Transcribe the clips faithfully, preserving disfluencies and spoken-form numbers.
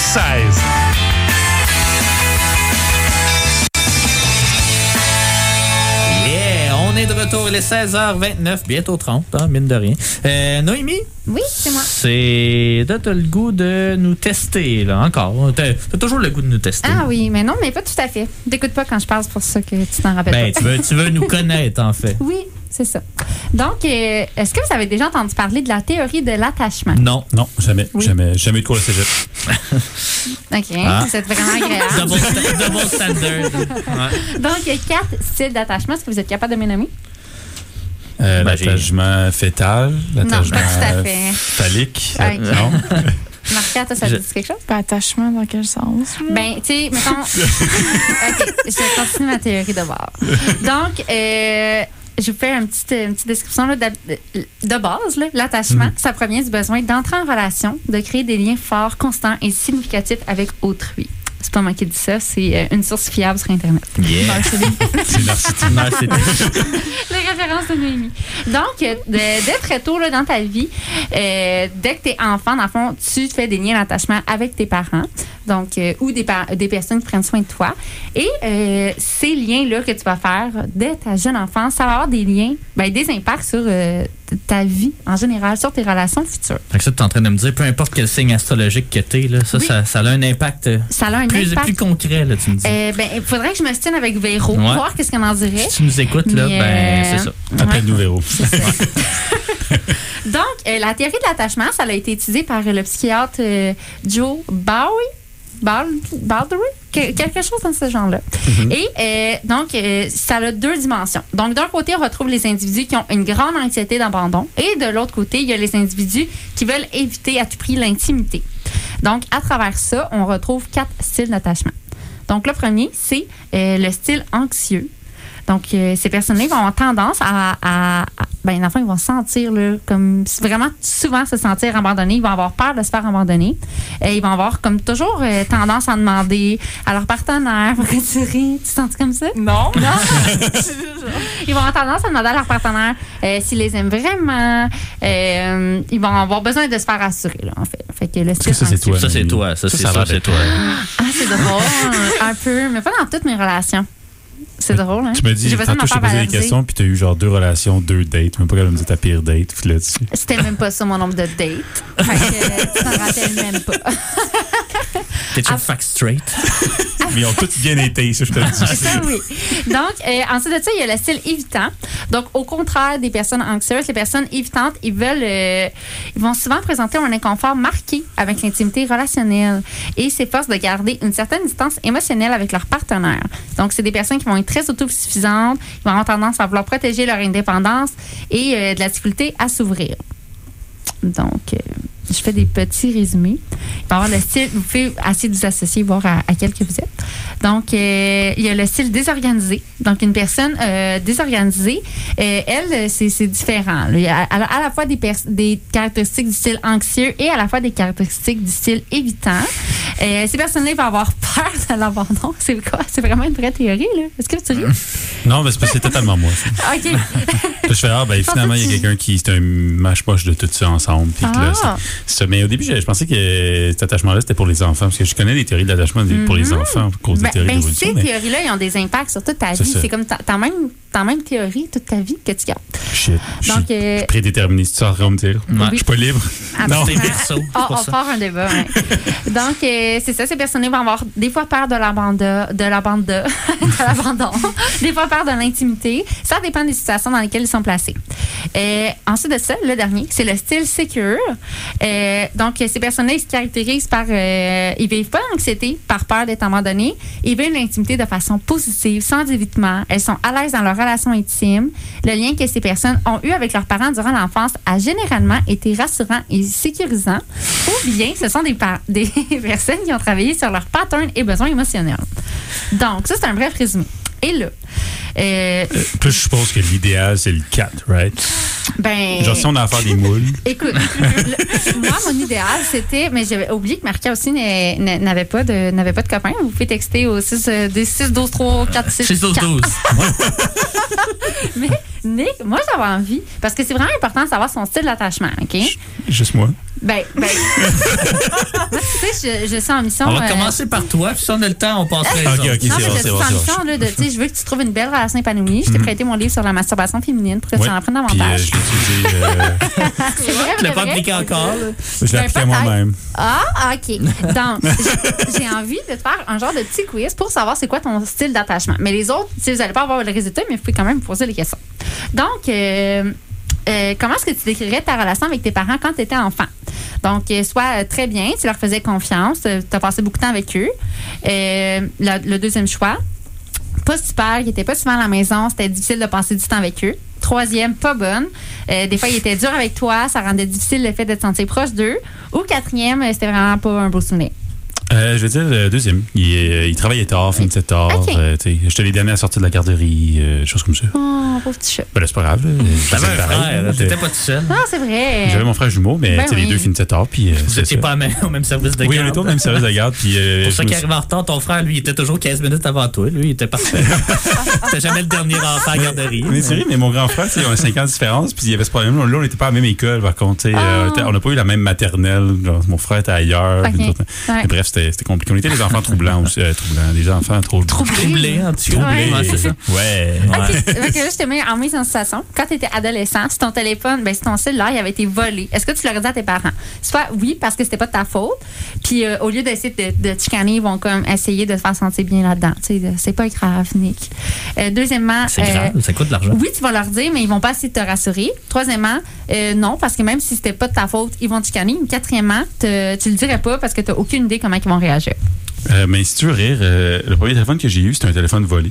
seize. On est de retour, il est seize heures vingt-neuf, bientôt trente, hein, mine de rien. Euh, Noémie? Oui, c'est moi. C'est... Là, t'as le goût de nous tester, là, encore. T'as, t'as toujours le goût de nous tester. Ah oui, mais non, mais pas tout à fait. T'écoutes pas quand je parle, c'est pour ça que tu t'en rappelles ben, pas. Tu veux, tu veux nous connaître, en fait. Oui, c'est ça. Donc, euh, est-ce que vous avez déjà entendu parler de la théorie de l'attachement? Non. Non, jamais. Oui. Jamais, jamais eu de cours de cégep. OK, Ah. c'est vraiment agréable. Double, sta- double standard. Ouais. Donc, il y a quatre styles d'attachement. Est-ce que vous êtes capable de me nommer? Euh, Ben, l'attachement fœtal, l'attachement pas tout à fait. phallique. Ouais. Non. Marca, toi, ça te Je- dit quelque chose? Pas attachement dans quel sens? Ben, tu sais, mettons. OK, je vais continuer ma théorie de bord. Donc, euh, je vous fais une petite, une petite description là, de, de base. Là. L'attachement, Mm. ça provient du besoin d'entrer en relation, de créer des liens forts, constants et significatifs avec autrui. C'est pas moi qui dis ça, c'est euh, une source fiable sur Internet. Yeah. C'est narcissique. Non, c'est... Les références de Noémie. Donc, euh, de- dès très tôt là, dans ta vie, euh, dès que tu es enfant, dans le fond, tu fais des liens d'attachement avec tes parents, donc euh, ou des, par- des personnes qui prennent soin de toi. Et euh, ces liens-là que tu vas faire dès ta jeune enfance, ça va avoir des liens, ben, des impacts sur euh, ta vie en général, sur tes relations futures. Fait que ça, t'es en train de me dire, peu importe quel signe astrologique que t'es, là, ça, Oui. ça, ça a un impact euh, Ça a un plus, impact. plus concret, là, tu me dis. Euh, ben, il faudrait que je me tienne avec Véro, Ouais. voir qu'est-ce qu'on en dirait. Si tu nous écoutes, là, Mais, ben, euh, c'est ça. Appelle-nous Véro. Donc, euh, la théorie de l'attachement, ça a été étudiée par euh, le psychiatre euh, Joe Bowie. Bal- Baldry? Que- quelque chose dans ce genre-là. Et euh, donc, euh, ça a deux dimensions. Donc, d'un côté, on retrouve les individus qui ont une grande anxiété d'abandon. Et de l'autre côté, il y a les individus qui veulent éviter à tout prix l'intimité. Donc, à travers ça, on retrouve quatre styles d'attachement. Donc, le premier, c'est euh, le style anxieux. Donc, euh, ces personnes-là vont avoir tendance à, à, à ben, enfin, ils vont se sentir, là, comme vraiment souvent se sentir abandonnés. Ils vont avoir peur de se faire abandonner. Et ils vont avoir, comme toujours, euh, tendance à demander à leur partenaire, pourquoi tu ris? Tu te sens comme ça? Non. Ils vont avoir tendance à demander à leur partenaire euh, s'ils les aiment vraiment. Euh, ils vont avoir besoin de se faire rassurer, là, en fait. Fait que le Est-ce que ça, c'est anxieux- toi? Ça, c'est Noémie? toi. Ça, c'est ça, ça, va c'est d'être toi. Ah, c'est drôle. un peu, mais pas dans toutes mes relations. C'est drôle, hein? Tu m'as dit, J'ai besoin de tantôt, me je t'ai faire posé des valoriser. questions, puis tu as eu genre deux relations, deux dates. Même pas capable de me dire ta pire date. Puis là-dessus. C'était même pas ça mon nombre de dates. Fait que euh, tu t'en rappelles même pas. T'es-tu Ah. fact straight? Mais ils ont tous bien été, ça, je te le dis. Ça, oui. Donc, euh, ensuite de ça, il y a le style évitant. Donc, au contraire des personnes anxieuses, les personnes évitantes, ils veulent, euh, ils vont souvent présenter un inconfort marqué avec l'intimité relationnelle et s'efforcent de garder une certaine distance émotionnelle avec leur partenaire. Donc, c'est des personnes qui vont être très autosuffisantes, qui vont avoir tendance à vouloir protéger leur indépendance et euh, de la difficulté à s'ouvrir. Donc, euh, je fais des petits résumés. Il va y avoir le style, vous pouvez essayer de vous associer, voir à, à quel que vous êtes. Donc, euh, il y a le style désorganisé. Donc, une personne euh, désorganisée, euh, elle, c'est, c'est différent. Il y a à, à la fois des, pers- des caractéristiques du style anxieux et à la fois des caractéristiques du style évitant. Euh, ces personnes-là vont avoir peur de l'abandon. C'est quoi? C'est vraiment une vraie théorie, là. Est-ce que tu ris? Non, mais c'est parce que c'est totalement moi. ça. OK. Là, je fais, ah, ben finalement, il y a quelqu'un qui, c'est un mache-poche de tout ça ensemble. Puis que là, Ah. c'est- c'est ça. Mais au début, je, je pensais que cet attachement-là, c'était pour les enfants. Parce que je connais des théories de l'attachement des- pour les enfants, à cause Ben, des théories ben, d'évolution. ces Mais théories-là, ils ont des impacts sur toute ta C'est vie. ça. C'est comme ta, ta même, ta même théorie toute ta vie que tu gardes. shit, je Donc, suis euh, prédéterminé. C'est ça, on me dire. Ouais. Je suis pas libre. Non. C'est verso, c'est On, pour on ça. part un débat. Ouais. Donc, euh, c'est ça, ces personnes vont avoir des fois peur de l'abandon, de l'abandon, de l'abandon, des fois peur de l'intimité. Ça dépend des situations dans lesquelles ils sont placés. Euh, ensuite de ça, le dernier, c'est le style secure. Euh, donc, ces personnes-là, ils se caractérisent par... Euh, ils vivent pas l'anxiété par peur d'être abandonnés. Ils vivent l'intimité de façon positive, sans évitement. Elles sont à l'aise dans leur relation intime. Le lien que ces personnes ont eu avec leurs parents durant l'enfance a généralement été rassurant et sécurisant. Ou bien, ce sont des, par- des personnes qui ont travaillé sur leurs patterns et besoins émotionnels. Donc, ça, c'est un bref résumé. Et là, euh, Euh, Plus, je suppose que l'idéal, c'est le quatre, right? ben... Genre, si on a à faire des moules. Écoute, le- moi, mon idéal, c'était... Mais j'avais oublié que Marca aussi n'a- n'a- n'avait pas de, n'avait pas de copain. Vous pouvez texter au six, euh, des six douze trois quatre six six douze quatre. douze. Mais Nick, moi, j'avais envie, parce que c'est vraiment important de savoir son style d'attachement, OK? Juste moi. Ben, ben... moi, tu sais, je, je suis en mission. On va euh, commencer par toi, puis si on a le temps, on passerait les Ok, autres. ok, Non, c'est mais bon, je c'est suis bon, en c'est bon. mission là, de, tu sais, je veux que tu trouves une belle relation épanouie. Je t'ai prêté mon livre sur la masturbation féminine pour que tu Ouais. en apprennes Puis euh, davantage. je l'ai utilisé, euh, C'est vrai, Tu l'as vrai, pas vrai? appliqué encore, là? je l'ai Ben, appliqué à peut-être. moi-même. Ah, OK. Donc, j'ai- j'ai envie de te faire un genre de petit quiz pour savoir c'est quoi ton style d'attachement. Mais les autres, si vous n'allez pas avoir le résultat, mais vous pouvez quand même me poser les questions. Donc, euh, euh, comment est-ce que tu décrirais ta relation avec tes parents quand tu étais enfant? Donc, euh, soit euh, très bien, tu leur faisais confiance, tu as passé beaucoup de temps avec eux. Euh, le, le deuxième choix, pas super, ils n'étaient pas souvent à la maison, c'était difficile de passer du temps avec eux. Troisième, pas bonne. Euh, des fois, ils étaient durs avec toi, ça rendait difficile le fait de te sentir proche d'eux. Ou quatrième, euh, c'était vraiment pas un beau souvenir. Euh, je veux dire, le deuxième. Il, euh, il travaillait tard, finissait tard. Ok. Euh, tu sais, je te l'ai donné à sortir de la garderie, euh, choses comme ça. Oh, pauvre petit chat. Ben là, c'est pas grave. là. T'avais C'est un pareil, frère, là. t'étais pas tout seul. Non, c'est vrai. J'avais mon frère jumeau, mais Ben tu sais, les oui. deux finissaient tard. Puis, euh, Vous c'est étiez ça. pas même- au même service de Oui, on garde. était au même service de garde. Puis, euh, Pour je ça me qui suis- arrive en retard, ton frère, lui, il était toujours quinze minutes avant toi. Lui, il était parfait. C'était jamais le dernier enfant à la garderie. Mais c'est vrai, mais mon grand frère, tu sais, on a cinq ans de différence, puis il y avait ce problème-là. Là, on n'était pas à la même école, par contre. tu sais, euh, on était- on n'a pas eu la même maternelle. Genre, mon frère était ailleurs. Ok. puis nous autres- Ouais. mais bref, c'était c'était compliqué. On était des enfants troublants aussi. euh, troublants. Des enfants trop Troublé, en tout cas. Ouais. Ouais, c'est ça. Ouais. OK. Fait que là, je te mets en mise en situation. Quand tu étais adolescent, si ton téléphone, ben, si ton cellulaire, il avait été volé, est-ce que tu l'aurais dit à tes parents? Soit oui, parce que c'était pas de ta faute. Puis euh, au lieu d'essayer de, de te chicaner, ils vont comme essayer de te faire sentir bien là-dedans. Tu sais, de- c'est pas grave, Nick. Euh, deuxièmement, C'est euh, grave, ça coûte de l'argent. oui, tu vas leur dire, mais ils vont pas essayer de te rassurer. Troisièmement, euh, non, parce que même si c'était pas de ta faute, ils vont te chicaner. Quatrièmement, te- tu le dirais pas parce que tu n'as aucune idée comment ils vont réagir. Euh, mais si tu veux rire, euh, le premier téléphone que j'ai eu, c'était un téléphone volé.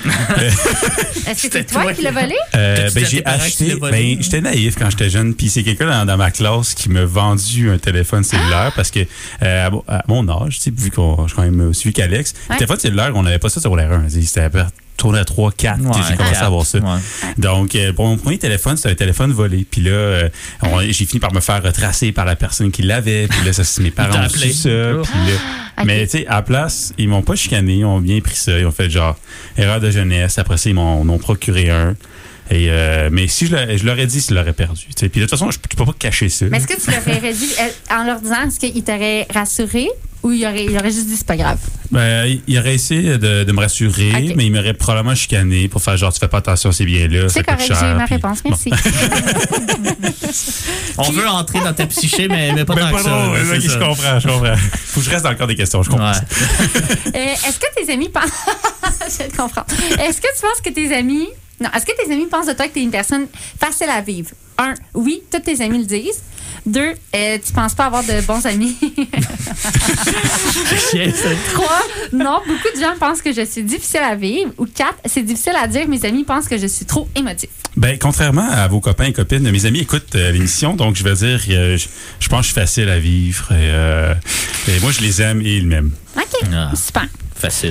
Est-ce que C'était c'est toi toi qui qui- l'as volé? Euh, T'as-tu dit ben, à j'ai tes parents que tu acheté. l'as volé? Ben, j'étais naïf quand j'étais jeune, puis c'est quelqu'un dans, dans ma classe qui m'a vendu un téléphone cellulaire parce que euh, à, mon- à mon âge, tu sais, vu qu'on je suis quand même aussi vieux qu'Alex, Ouais. le téléphone cellulaire, on n'avait pas ça sur l'air un. C'était à peu- tourné à trois, quatre que j'ai commencé à avoir ça. Ouais. Donc, euh, pour mon premier téléphone, c'était un téléphone volé. Puis là, euh, on- j'ai fini par me faire retracer par la personne qui l'avait. Puis là, ça, c'est mes parents t'a ont appelé. su ça. Oh. Puis là, Ok. mais tu sais, à la place, ils m'ont pas chicané. Ils ont bien pris ça. Ils ont fait genre erreur de jeunesse. Après ça, ils m'en m'en ont procuré un. Et euh, mais si je, leur- je leur ai dit, je l'aurais perdu. tu sais. Puis de toute façon, je, je peux pas cacher ça. Mais est-ce que tu leur aurais dit, euh, en leur disant, est-ce qu'ils t'auraient rassuré ou ils auraient, ils auraient juste dit c'est pas grave? Ben, il aurait essayé de, de me rassurer, Ok. mais il m'aurait probablement chicané pour faire genre, tu fais pas attention à ces biens-là. ça C'est coûte correct, cher, j'ai eu ma puis- réponse. Bon. Merci. On veut entrer dans ta psyché, mais, mais pas Ben, tant pas que ça. drôle, là, ok, c'est je ça. comprends, je comprends. Faut que je reste dans le corps des questions, je comprends. Ouais. Euh, est-ce que tes amis pensent. Je te comprends. Est-ce que tu penses que tes amis. Non, est-ce que tes amis pensent de toi que tu es une personne facile à vivre? Un, oui, tous tes amis le disent. Deux, euh, tu penses pas avoir de bons amis. C'est chiant, ça. Trois, non, beaucoup de gens pensent que je suis difficile à vivre. Ou quatre, c'est difficile à dire, mes amis pensent que je suis trop émotif. Ben, contrairement à vos copains et copines, mes amis écoutent euh, l'émission, donc je vais dire, euh, je, je pense que je suis facile à vivre. Et, euh, et moi, je les aime et ils m'aiment. OK, Ah. super. Facile.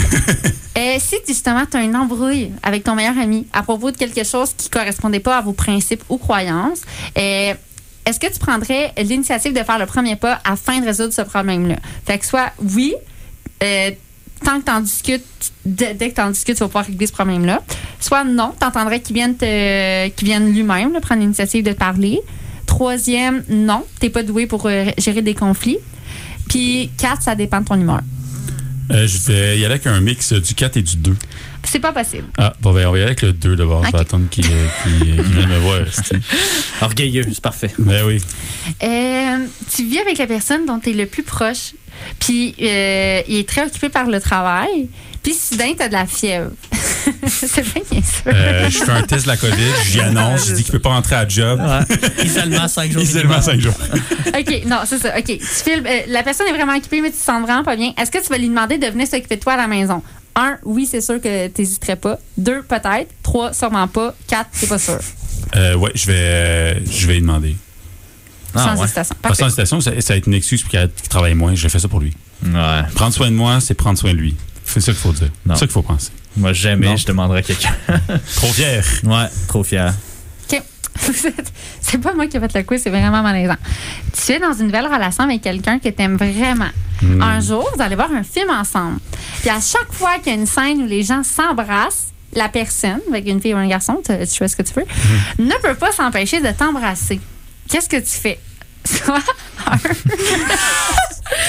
Euh, si justement tu as une embrouille avec ton meilleur ami à propos de quelque chose qui ne correspondait pas à vos principes ou croyances, euh, est-ce que tu prendrais l'initiative de faire le premier pas afin de résoudre ce problème-là? Fait que soit oui, euh, tant que tu en discutes, dès, dès que tu en discutes, tu vas pouvoir régler ce problème-là. Soit non, tu entendrais qu'il vienne, te, qu'il vienne lui-même là, prendre l'initiative de te parler. Troisième, non, tu n'es pas doué pour euh, gérer des conflits. Puis quatre, ça dépend de ton humeur. Euh, je vais y aller avec un mix du quatre et du deux. C'est pas possible. Ah, bon, ben, on va y aller avec le deux d'abord. Je Ok. vais attendre qu'il euh, qu'il, euh, qu'il vienne me voir. c'est- Orgueilleux, c'est parfait. Ben oui. Euh, tu vis avec la personne dont tu es le plus proche, puis euh, il est très occupé par le travail, puis soudain, tu as de la fièvre. C'est bien bien sûr. Euh, je fais un test de la COVID, j'y annonce, je dis qu'il peut pas rentrer à job. Ouais. Isolement cinq jours. Isolement minimum. cinq jours. OK, non, c'est ça. OK. Tu filmes, euh, la personne est vraiment occupée, mais tu te sens vraiment pas bien. Est-ce que tu vas lui demander de venir s'occuper de toi à la maison? Un, oui, c'est sûr que tu n'hésiterais pas. Deux, peut-être. Trois, sûrement pas. Quatre, c'est pas sûr. Euh, ouais, je vais, euh, je vais lui demander. Ah, Sans ouais. hésitation. Pas Parfait. sans hésitation, ça, ça va être une excuse pour qu'il qu'il travaille moins. Je fais ça pour lui. Ouais. Prendre soin de moi, c'est prendre soin de lui. C'est ça qu'il faut dire. Non. C'est ça qu'il faut penser. Moi, jamais Non. je demanderais à quelqu'un. Trop fier. Ouais, trop fier. OK. C'est pas moi qui ai fait le quiz, c'est vraiment malaisant. Tu es dans une nouvelle relation avec quelqu'un que tu aimes vraiment. Mm. Un jour, vous allez voir un film ensemble. Puis à chaque fois qu'il y a une scène où les gens s'embrassent, la personne, avec une fille ou un garçon, tu, tu fais ce que tu veux, Mm. ne peut pas s'empêcher de t'embrasser. Qu'est-ce que tu fais? Soit un, tu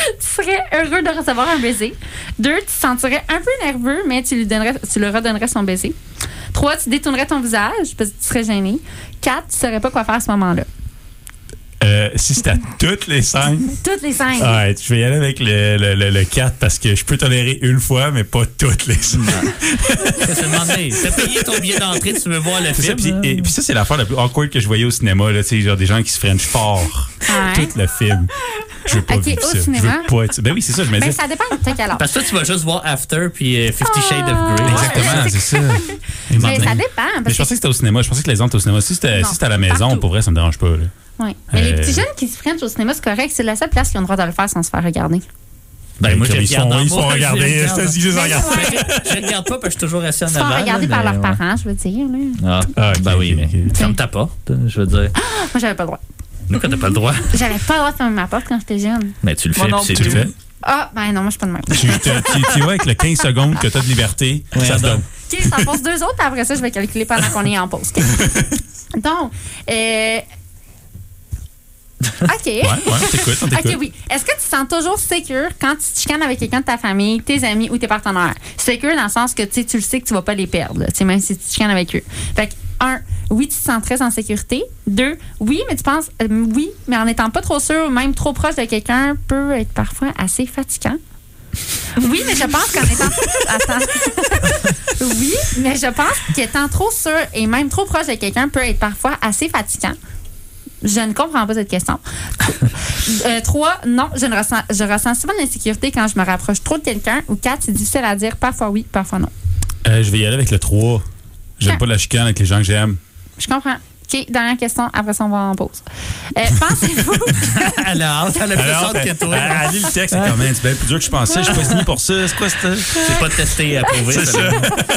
sentirais heureux de recevoir un baiser. Deux, tu te sentirais un peu nerveux, mais tu lui, donnerais, tu lui redonnerais son baiser. Trois, tu détournerais ton visage parce que tu serais gêné. Quatre, tu ne saurais pas quoi faire à ce moment-là. Euh, si c'était à toutes les cinq. Toutes les cinq. Ouais, je vais y aller avec le, le, le, le quatre parce que je peux tolérer une fois, mais pas toutes les cinq. C'est demandé. T'as payé ton billet d'entrée, tu veux voir le C'est film. ça, puis, et, puis ça, c'est l'affaire la plus awkward que je voyais au cinéma. Là, genre des gens qui se frenchent fort Ouais. tout le film. Je veux pas Ok, vivre au ça. Je cinéma? veux pas être... Ben oui, c'est ça, je me Ben, dis. ça dépend de quelle heure. Parce que toi, tu vas juste voir After puis euh, Fifty Shades of Grey. Exactement, c'est ça. Mais ça dépend. Mais Parce je pensais que c'était au cinéma. Je pensais que les autres étaient au cinéma. Si c'était, Non, si c'était à la maison, partout. pour vrai, ça me dérange pas. Là. Ouais. Mais Euh, les petits jeunes qui se frenchent au cinéma, c'est correct. C'est la seule place qui ont le droit de le faire sans se faire regarder. Ben, moi, je Comme les ils regarde sont, en ils sont bas, je les regardés. regarde. Je te dis, je les regarde. Je regarde pas parce que je suis toujours assis en Ils se font avant. regarder là, par mais leurs ouais. parents, je veux dire. Là. Ah, Ah, ok, ben oui, ok, mais ok. ferme ta porte, je veux dire. Moi, j'avais pas le droit. Nous, quand t'as pas le droit, J'avais pas le droit de fermer ma porte quand j'étais jeune. mais tu le Moi fais, non puis c'est plus. Tu tout. le fais? Ah, ben non, moi, je suis pas de même. Tu, te- tu, tu vas avec le quinze secondes que tu as de liberté, Ouais, ça se donc. donne. OK, ça en pose deux autres, puis après ça, je vais calculer pendant qu'on est en pause. OK? Donc, euh... OK. Ouais, ouais, on t'écoute, on t'écoute. OK, oui. Est-ce que tu te sens toujours sécure quand tu te chicanes avec quelqu'un de ta famille, tes amis ou tes partenaires? Sécure dans le sens que tu sais, tu le sais que tu vas pas les perdre, là, tu sais, même si tu te chicanes avec eux. Fait que, un, oui, tu te sens très en sécurité. Deux, oui, mais tu penses, euh, oui, mais en n'étant pas trop sûr, même trop proche de quelqu'un, peut être parfois assez fatigant. Oui, mais je pense qu'en étant. Attends. Oui, mais je pense qu'étant trop sûr et même trop proche de quelqu'un peut être parfois assez fatigant. Je ne comprends pas cette question. Euh, trois, non, je, ne ressens, je ressens souvent de l'insécurité quand je me rapproche trop de quelqu'un. Ou quatre, c'est difficile à dire. Parfois oui, parfois non. Euh, je vais y aller avec le trois. J'aime Ah. pas la chicane avec les gens que j'aime. Je comprends. OK, dernière question. Après ça, on va en pause. Euh, pensez-vous... Elle a hâte, elle a plus Alors, hâte que toi. elle lit le texte, c'est quand même, c'est bien plus dur que je pensais. Je suis pas signé pour ça. C'est quoi ça? C'est pas testé et approuvé. C'est ça.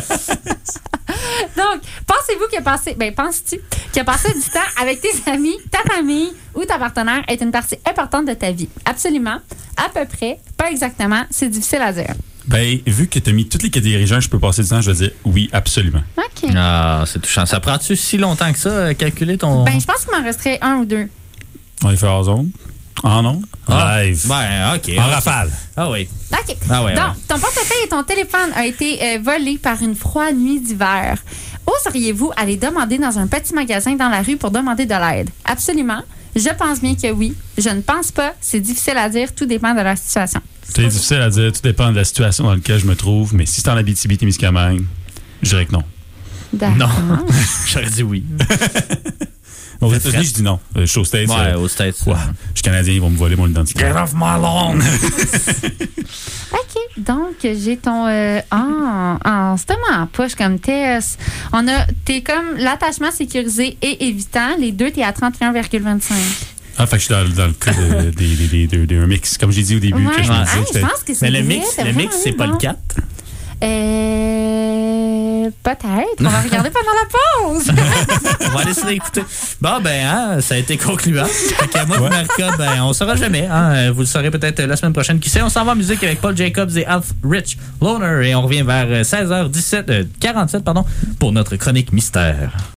Donc, pensez-vous que passer... Ben, penses-tu que passer du temps avec tes amis, ta famille ou ta partenaire est une partie importante de ta vie? Absolument. À peu près. Pas exactement. C'est difficile à dire. Ben, vu que tu as mis toutes les catégories gens, je peux passer du temps, je vais dire oui, absolument. OK. Ah, c'est touchant. Ça prend-tu si longtemps que ça, euh, calculer ton. Ben, je pense qu'il m'en resterait un ou deux. On les fait en zone. En non? Ah. Live. Ben, OK. En ok. rafale. Ah oui. OK. Ah ouais, Donc, ouais. ton portefeuille et ton téléphone ont été euh, volés par une froide nuit d'hiver. Oseriez-vous aller demander dans un petit magasin dans la rue pour demander de l'aide? Absolument. Je pense bien que oui. Je ne pense pas. C'est difficile à dire. Tout dépend de la situation. C'est difficile à dire, tout dépend de la situation dans laquelle je me trouve, mais si c'est en Abitibi-Témiscamingue, je dirais que non. D'accord. Non. J'aurais dit oui. Aux C'est États-Unis, frais. je dis non. Euh, Je suis aux States. Ouais, euh, aux States. ouais. Je suis Canadien, ils vont me voler mon identité. Get off my lawn! OK. Donc, j'ai ton... Euh, ah, ah, c'est tellement en poche comme test. On a... T'es comme l'attachement sécurisé et évitant. Les deux, t'es à trente et un virgule vingt-cinq. Ah, fait que je suis dans, dans le cas de- des- des- des- des- d'un mix, comme j'ai dit au début. Ouais. Que je me Ah, disais, je j'étais- pense que c'est Mais le vrai, mix, t'as le vraiment mix, c'est raison. pas le quatre. Euh, peut-être. On va regarder pendant la pause. On va aller se l'écouter. Bon, ben, hein, ça a été concluant. Fait que moi, Ouais. Marca, ben, on saura jamais. Hein, vous le saurez peut-être la semaine prochaine. Qui sait, on s'en va en musique avec Paul Jacobs et Alf Rich Loner. Et on revient vers seize heures dix-sept, euh, quarante-sept, pardon, pour notre chronique mystère.